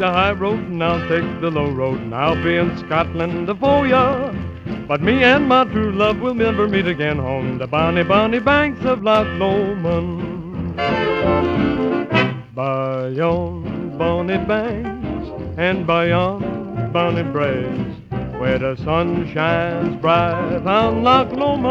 the high road and I'll take the low road, and I'll be in Scotland afore ya. But me and my true love will never meet again on the bonny, bonny banks of Loch Lomond. By yon bonny banks and by yon bonny braes, where the sun shines bright on Loch Lomond.